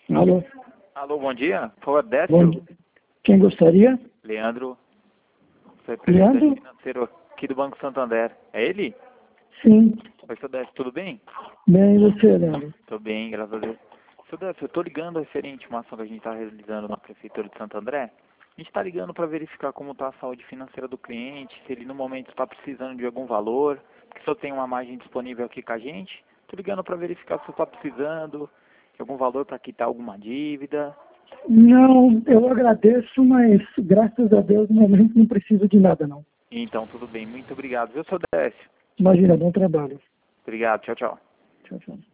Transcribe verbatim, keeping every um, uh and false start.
Alô? Alô, bom dia. Por favor, Bom Décio. dia. Quem gostaria? Leandro, representante Leandro? financeiro aqui do Banco Santander. É ele? Sim. Oi, seu Décio, tudo bem? Bem, e você, Leandro? Tô bem, graças a Deus. Seu Décio, eu tô ligando referente a uma ação que a gente está realizando na Prefeitura de Santo André. A gente está ligando para verificar como está a saúde financeira do cliente, se ele no momento está precisando de algum valor, porque só tem uma margem disponível aqui com a gente. Tô ligando para verificar se está precisando de algum valor para quitar alguma dívida. Não, eu agradeço, mas graças a Deus no momento não preciso de nada, não. Então, tudo bem. Muito obrigado, viu, seu Décio? Imagina, bom trabalho. Obrigado, tchau, tchau. Tchau, tchau.